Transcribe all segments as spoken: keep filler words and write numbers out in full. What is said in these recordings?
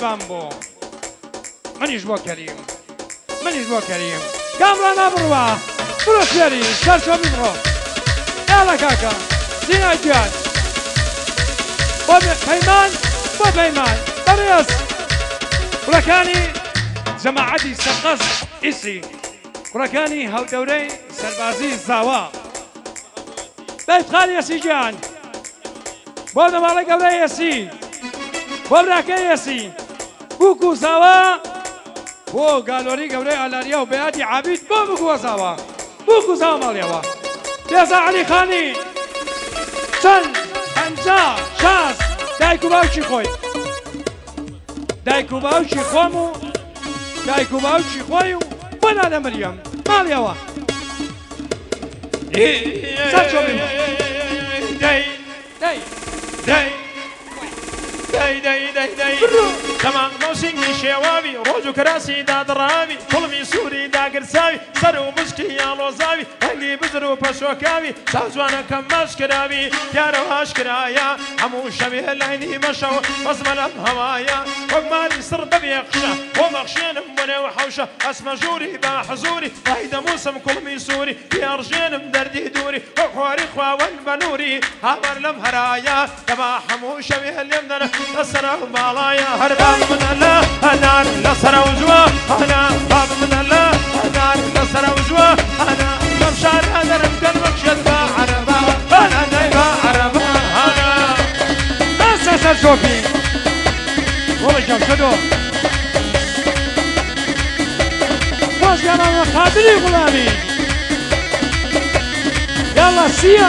قەیبان بۆ منیش بۆ کەریم منیش بۆ کەریم کامران نابڕوە بڕۆ فێری سەرچۆمی بڕۆ ئێڵە کاکە زینا گیان بۆ پەیمان بۆ پەیمان بەڕێز کوڕەکانی جەماعەتی سەرقەز ئیسی کوڕەکانی هەودەورەی سەربازی زاوا بەیتخان یەسی گیان بۆ دەماڵە گەورەی یەسی بۆ براکەی یەسی بووکو زاوا بۆ گالۆری گەورەی ئالاریا و بەیادی عابید بۆ بگووە زاوا بووکو زاوا ماڵیەوە بێزا عەلی خانی چەند پەنجا شاست دایک و باوکی خۆی دایک و باوکی خۆم و دایک و باوکی خۆی و بۆ نانە مەریەم ماڵیەوە سەرچۆمی دەی دەی دەی دەی دەی دەی دەی تەمام مۆسینگی شێواوی ڕۆژ و کراسی دادڕاوی کوڵمی سووری داگرساوی سەر و مشکی یاڵۆزاوی هەنگی بزر و پەشۆکاوی چاوجوانەکەم ماش کراوی دیارە هاش کرایە هەموو شەوێ لاینی مەشەوە بەزمە لەم هەوایە وەکمانی سڕ بەبێ قشە بۆ مەخشێنم بۆ نێوە حەوشە ئەسمە ژووری با حەزوری وای دەموسم کوڵمی سووری پێڕژێنم دەردی دووری وەک خواری خواوەن بە نووری هاوار لەم هەرایە دەبا هەموو شەوێ لێم دەنە لەسەرە و باڵایە هەر باب منە لە هەنار لەسەرە و جووە هەنا باب منە لە هەنار لەسەرە و جووە هەنا لەم شارە دەرم کەن بەخشێت بە عەرەبا هەنا دەی بە عەرەبا هەنا ئەسە سەرچۆپی وڵی جەم شەدۆ خۆشگەمانە خاتری غوڵامی یاڵا سیە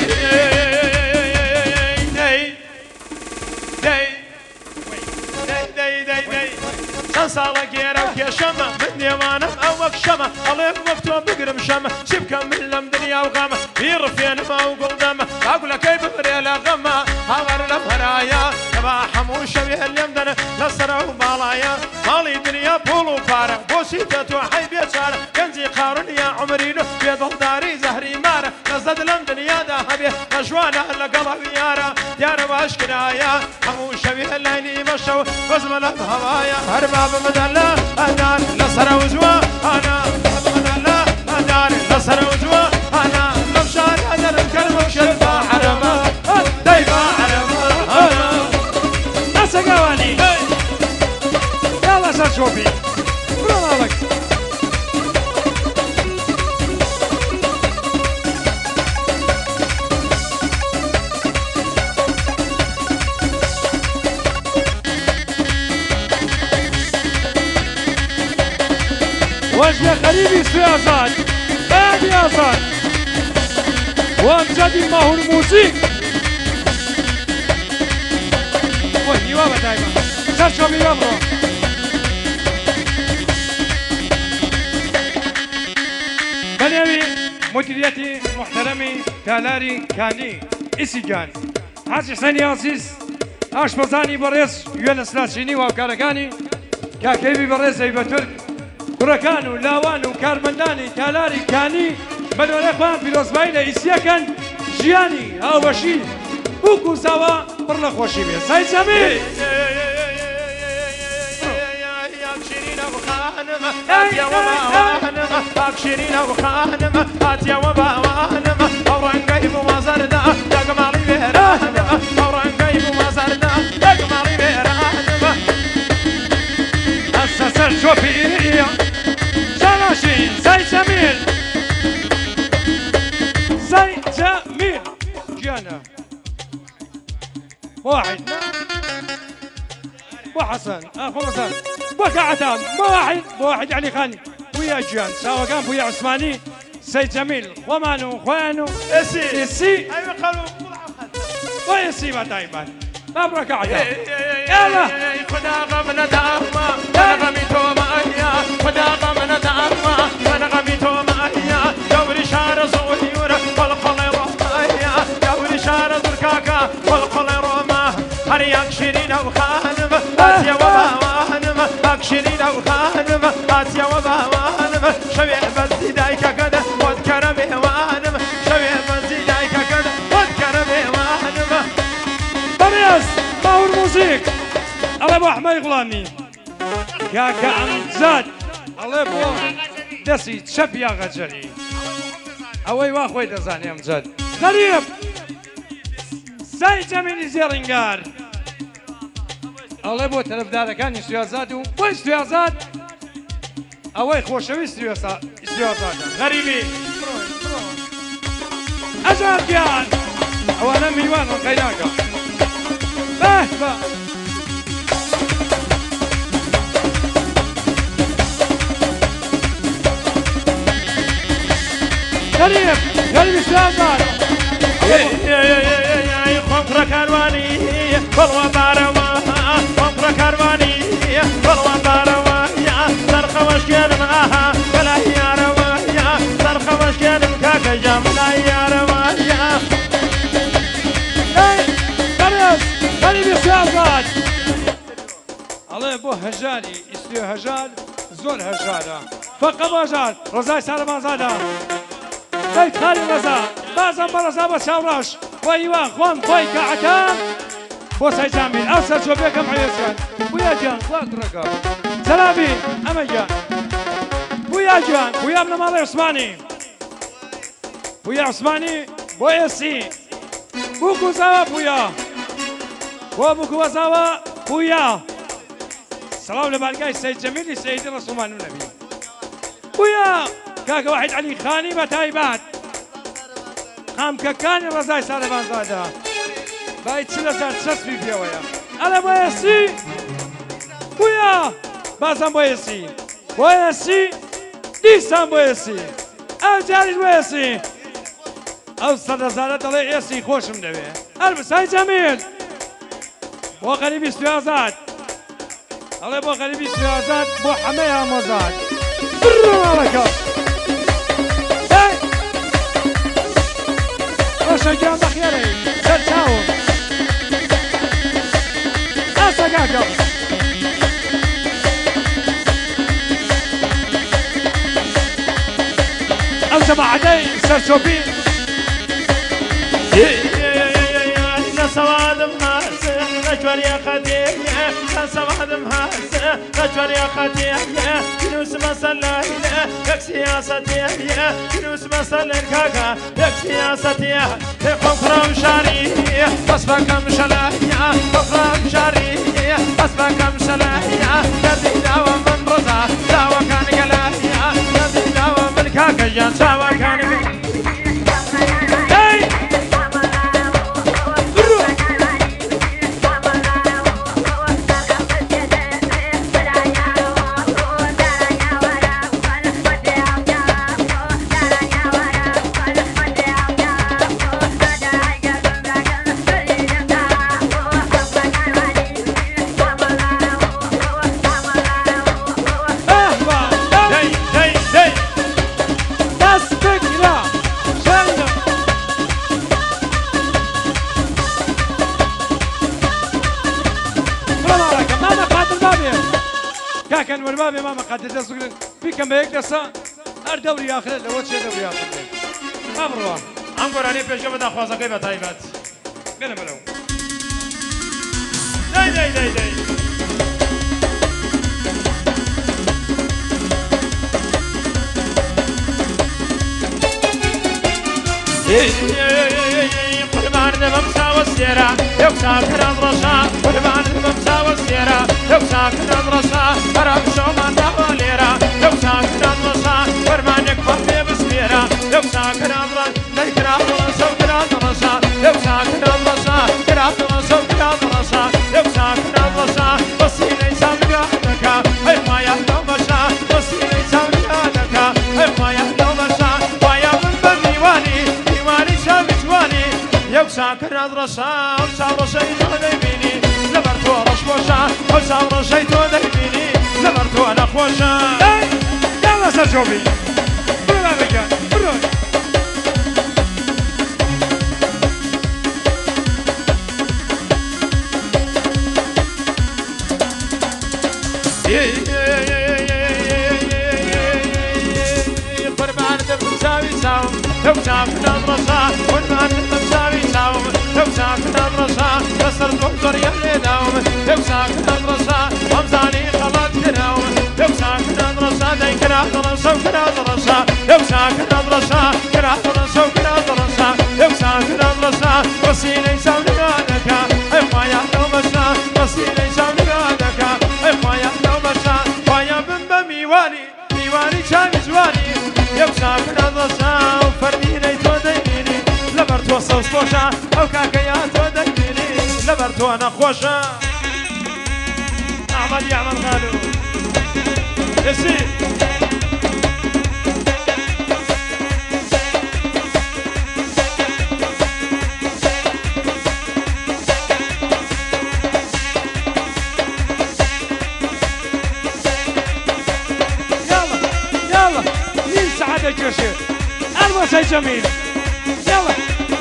چەند ساڵە گێرە و کێشەمە من نێوانم ئەو وەک شەمە ئەڵێم وەک تۆ بگرم شەمە چی بکەم من لەم دنیا و غەمە بیڕفێنمە و گوڵدەمە باگولەکەی ببرێ لە غەمە هاوار لەم هەرایە دەبا هەموو شەوێ لێم دەنە لەسەرە و باڵایە ماڵی دنیا پوڵ و پارە بۆچی دەتوە حەی بێچارە گەنجی قارون یا عومرین و بێدڵداری زەهری مارە لەزەد لەم دنیادا هەبێ ئەژوانە لەگەڵە یارە دیارە باش کرایە هەموو شەوێ لاینی مەشەوە بەزمە لەم هەوایە هەر باب منە لە هەنار لەسەرە و جووە هەنا باب منە لە هەنار لەسەرە و جووە هەنا لەم شارە دەرم کەن بەخشێت بە عەرەبا دەی بە عەرەبا هەنا ئەسە گاوانی یاڵا سەرچۆپی بڕۆ ماڵک وجه غريبي سياسات هادي آزاد وامجدي ماهو الموسيق وهي وابا دايما سرشوبي يبرو بنيوي مديريتي محترمي تالاري كاني إسيجان حاج حسين عزيز آشپزانی بەڕێز یوێنە سلاسینی و هاوکارەکانی کاکەیبی بەڕێز زەیبەتورک کوڕەکان و لاوان و کارمەندانی تالاری کانی بەنۆرە خۆیان پیرۆزبایی لە ئیسیەکەن ژیانی هاوبەشی بووک و زاوا پڕ لە خۆشی بێ سای جەمیل باکشیرینە و خانمە هاتیەوە باوانمە ئەو ڕەنگەی بوومەزەردا دەگەماڵی وێرانمە ئەو ڕەنگەی بوومەزەردا دەگەماڵی وێرانمە ئەسە سەرچۆپی ئیریا شاناشین سای جەمیل سای جەمیل گیانە واحد بو حسن اخو حسن بو كعتام بو واحد بو واحد علي خان ويا جيان سوا كان بويا عثماني سي جميل ومانو خوانو اسي اسي ايوه قالوا ويسي ما دايما مبروك عتام يلا خدا غمنا دعما انا غميتو ما ايا خدا غمنا دعما انا غميتو ما ايا دوري شار زغيورة والقل روما ايا دوري شار زركاكا والقل روما هرياك شيرين او خانم آسيا وباوانم اكشيرين او خانم آسيا وباوانم شوي بزي دايكا كده وذكر بهوانم شوي بزي دايكا كده وذكر بهوانم بريس باور موسيق الله ابو احمد مای غڵامی کاکە ئەمجاد ئەڵێ بۆ دەستی چەپ یا غەجەری ئەوەی وا خۆی دەزانێ ئەمجاد غەریب سای جەمیلی زێڕینگار ئەڵێ بۆ تەرەفدارەکانی سوێزاد و بۆی سوێزاد ئەوەی خۆشەویستی سوێزادە غەریبی ئەجادیان ئەوانە میوان ڕقەی ناکە بەه بە غەریب غەریبی سوێزاد خۆم کوڕە کاروانی بەڵوا بارەوە خۆم کوڕە کاروانی بەڵوا بارەوە سەرخەوەشکێنم ئاها بەلای یارەوە سەرخەوەشکێنم کاکە جام بەلای یارەوە غەریبی سوێزاد ئەڵێ بۆ هەژاری ئیستی هەژار زۆر هەژارە فەقە بەژار ڕزای سارەمازادە دەی خالی ڕەزا بازم بە ڕەزا بە چاوڕەش بۆ هیوا خۆم خۆی کەعەتان بۆ سەیجامی ئەو سەرچۆ بێکەم عێزیان بویا گیان خوا کوڕەکە سەلامی ئەمە گیان بویا گیان بویا بنە ماڵی عوسمانی بویا عوسمانی بۆ ئێسی بووکو زاوە بویا بۆ بووکو وەزاوە بویا سەڵاو لە بارگای سەید جەمیلی سەیدی ڕەسوڵمان و نەبی بویا کاکە وحید عەلی خانی بە تایبەت قامکەکانی ڕەزای سارەبانزادە بای چل هەزار چەسبی پێوەیە ئەلە بۆ ئێسی بویا بازم بۆ ئێسی بۆ ئێسی دیسان بۆ ئێسی ئەو جاریش بۆ ئێسی ئەو سەد هەزارە دەڵێ ئێسی خۆشم دەوێ هەر بسای جەمیل بۆ غەریبی سوێزاد ئەڵێ بۆ غەریبی سوێزاد بۆ حەمەی ئامۆزاد بڕۆ ماڵەکە ڕۆشە گیان بەخێرەی سەر چاوم ئاسە کاکە ئەو جەماعەتەی سەرچۆپی سوادم هاسه نجوري خديه سوادم هاسه نجوري خديه ينوس مسلا يك سياستيه ينوس مسلا كاكا يك سياستيه قوم فرام شاري بس بكم شلايا فرام شاري بس بكم شلايا يدي داوا من رزا داوا كان قلايا يدي داوا من كاكا جان سوا كان كان والبابي ماما قد تسقط بكم بيكدسا هر دوري اخر لو تشي دوري اخر امروا امر عليه بيجي بدا خوازه كيف تايبات بلا بلا داي داي داي داي قربان الممسى والسيرة يوساك الأضرشا قربان الممسى والسيرة يوساك الأضرشا أرام شومان داوليرا يوساك الأضرشا قربانك فرمي بسبيرا يوساك الأضرشا ذكرى الأضرشا وكرا الأضرشا يوساك الأضرشا كرا الأضرشا وكرا الأضرشا يوساك الأضرشا بصي ليس مقادك أي ما يهدو مشا بصي ليس مقادك أي ما يهدو مشا ويا من بنيواني ديواني شامتواني يوساك الأضرشا وصار شيء ديبيني لبرتو رشوشا وصار شيء ديبيني لبرتو أنا خوشا يلا سرجوبي برا بكا برا قربان المساوي ساوم يوساك الأضرشا قربان المساوي ساوم لو ساكن الرشا بس الدكتور يلي داوم لو ساكن الرشا ومزاني خلط كراوم لو ساكن الرشا داي كرا درسا وكرا درسا لو ساكن الرشا كرا درسا وكرا درسا لو ساكن الرشا وسيلي ساوني غادكا اي خوايا لو بشا وسيلي ساوني غادكا اي خوايا لو بشا خوايا بن بميواني ميواني شامي جواني لو ساكن الرشا وفرديني تو دينيني لبرتو صوصوشا او كاكيا تو دينيني لبرتو انا خوشا احمد يعمل غالو يسير الجوشي البس جميل يلا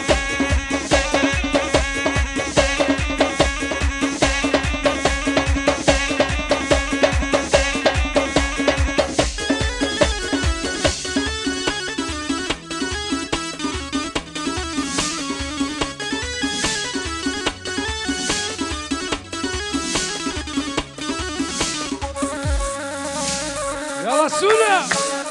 يلا سولا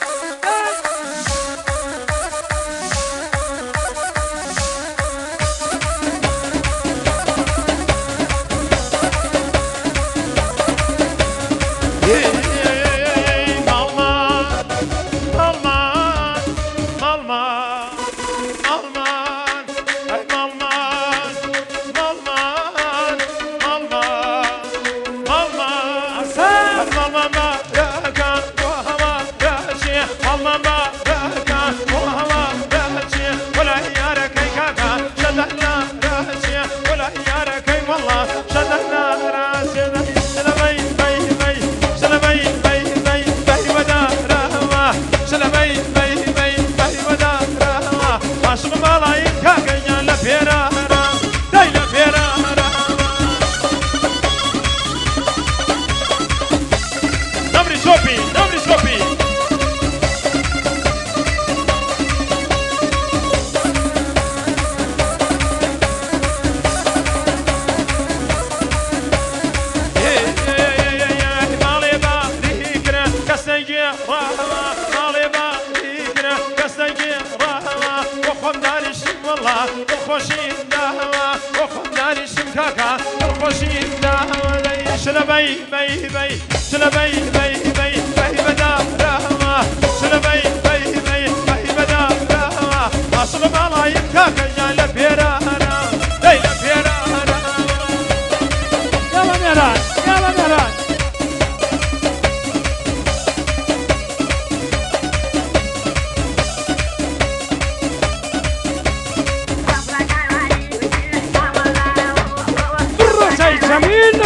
شلبي بي بي شلبي بي بي بي بدا رهما شلبي بي بي بي بدا رهما اصل ما يبكاك يا لبيرا ليلى بيرا يلا ميران يلا ميران برا جميل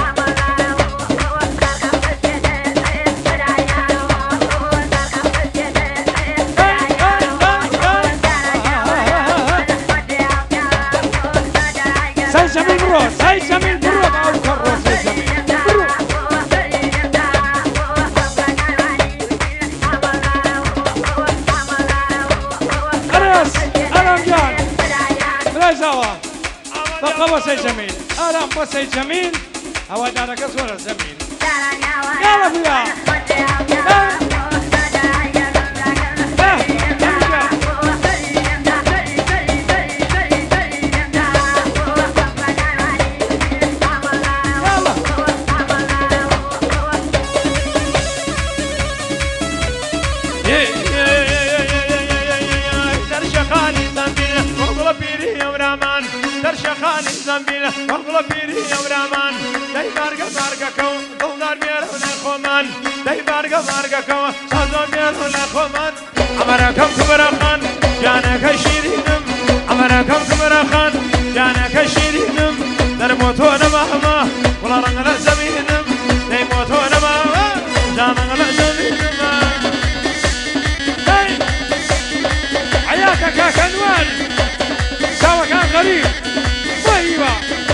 هاي جميل برو او كروس هاي جميل برو أنس ألم جان بلا جوا بقى بس هاي جميل ألم بس هاي جميل هو دارك صورة جميل يلا بيا خالي زنبيله والله بيري يا ورامان داي بارقه بارقه كو دولار بير ولا خومان داي بارقه بارقه كو صدر بير ولا خومان امركم كبرخان جانك شيرينم امركم كبرخان جانك شيرينم در موتو نماما ولا رنگ زمينم داي موتو نماما جانك زمينم هاي حياك كاك انوار سوا كان غريب طيبة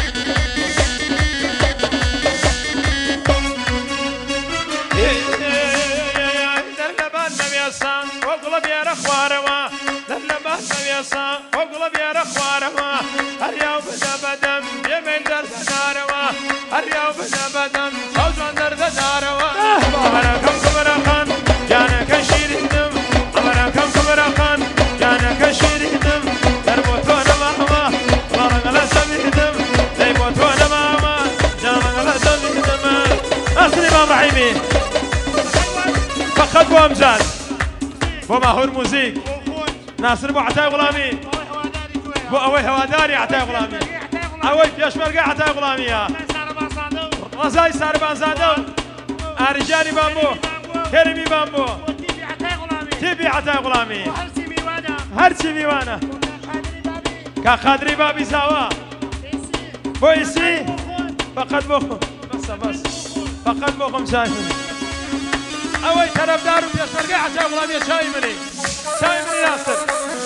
درلبان نبيسان وقلب يا رخوارما درلبان نبيسان وقلب يا رخوارما هر يا رحيمي فقط بو امجاد بو ماهور موزيك ناصر بو عتاي غلامي بو اوي هواداري عتاي غلامي اوي بيشمرقه عتاي غلامي رزاي ساربان زادو ارجاني بامبو كريمي بامبو تيبي عتاي غلامي هرشي ميوانا كخادري بابي سوا بويسي فقط بوخم بس بس فقط بوخم شايفني اوي طرف دارو بيشمرقه عتاي غلامي شايفني شايفني ناصر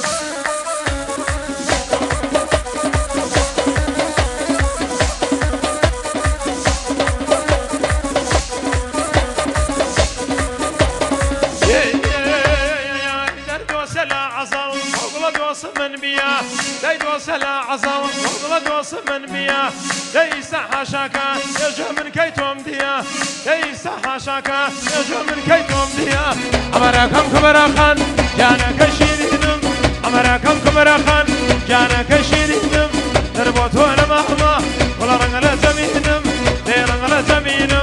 من بيا دايد وصل عظم وغلد وصل من بيا ليس حاشاكا يجو من كيتهم ديا ليس حاشاكا يجو من كيتهم ديا أمركم كبرخان جانا كشيرينم أمركم كبرخان جانا كشيرينم تربطوا لمهما ولا رنغلا زمينم لي رنغلا زمينم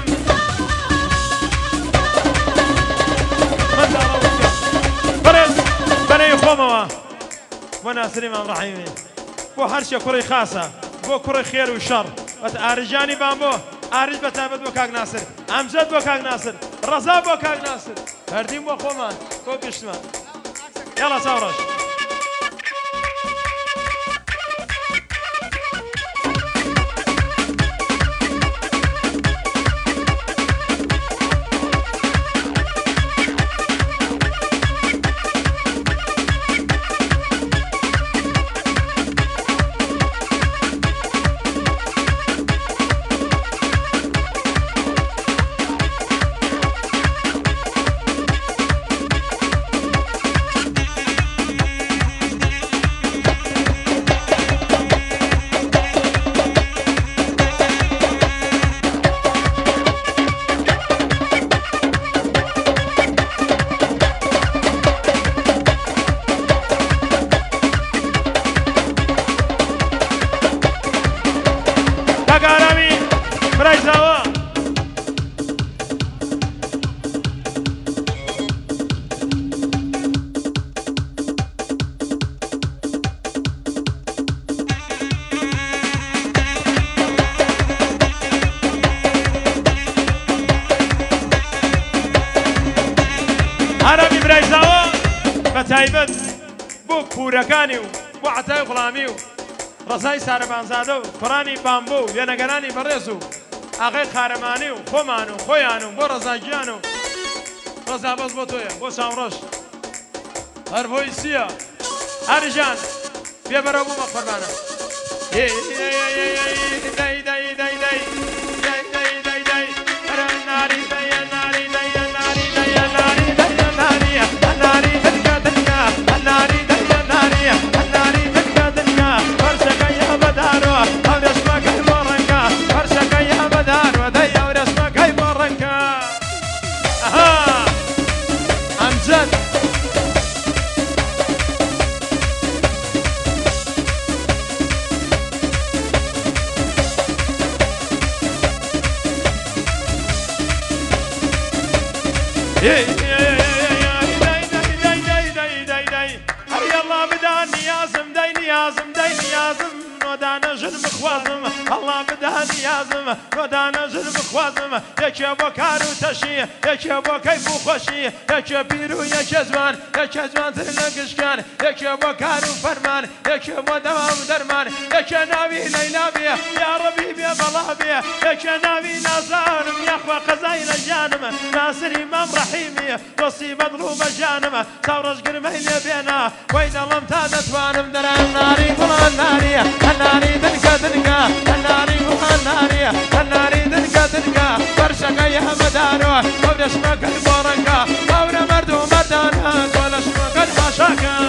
من دارو برس بني خوموا وناصر امام رحيمي بو هرشة كوري خاصة بو كوري خير وشر ارجاني بامبو ارج بتابت بو كاك ناصر امجد بو كاك ناصر رضا بو كاك ناصر فردين بو خومان بو قشتمان يلا صورش عربي بريزاوا بتايبت بو كوركاني بو عتاي غلامي رزاي ساربان زادو قراني بامبو ينقراني بريسو اغي خارماني خومانو خويانو بو رزاجيانو رزا بس بوتويا بو سامروش هرفويسيا ارجان بيبرو بو مقربانا داي داي داي داي داي الله بدهني يازم ودانا جرب خوازم يكي بو كارو تشي يكي بو كيفو خوشي يكي بيرو يكي زمان يكي زمان ترنقش كان يكي بو كارو فرمان يكي بو دوام درمان يكي ناوي ليلى بيه يا ربي بيه بلا بيه يكي ناوي نازارم يا اخوة قزايل جانم ناصر امام رحيمي وصي مضروب جانم ثورش قرميل بينا وين الله امتادت وانم دران ناري فلان ناري الناري دنكا دنكا الناري فلان ناري الناري دنكا دنكا فرشك يا مدارو ورش مكان بورنكا ورا مردو مردانا ولش مكان حشاكا